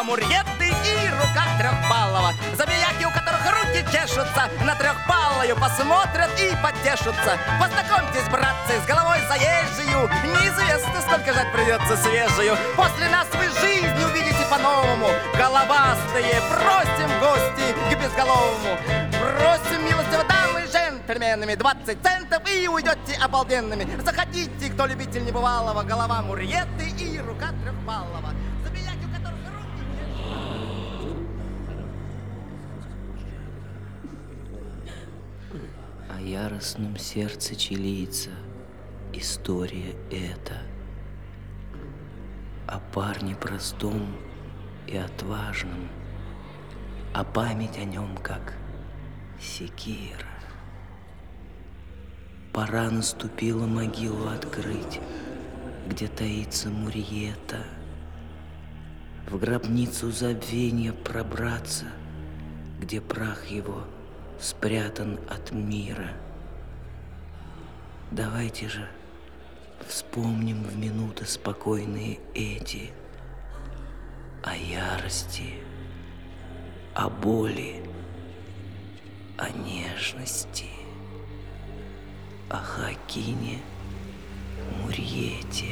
Мурьеты и рука Трехпалова. Забияки, у которых руки чешутся, на Трехпалую посмотрят и потешутся. Познакомьтесь, братцы, с головой заезжую. Неизвестно, сколько жать придется свежую. После нас вы жизнь увидите по-новому. Головастые, просим гости к безголовому. Просим милостиво дамы с джентльменами 20 центов и уйдете обалденными. Заходите, кто любитель небывалого. Голова Мурьеты и рука Трехпалова. Забияки, у которых руки... О яростном сердце чилийца история эта. О парне простом и отважном, а память о нем как секира. Пора наступила могилу открыть, где таится Мурьета, в гробницу забвения пробраться, где прах его спрятан от мира. Давайте же вспомним в минуты спокойные эти о ярости, о боли, о нежности, о Хоакине Мурьете.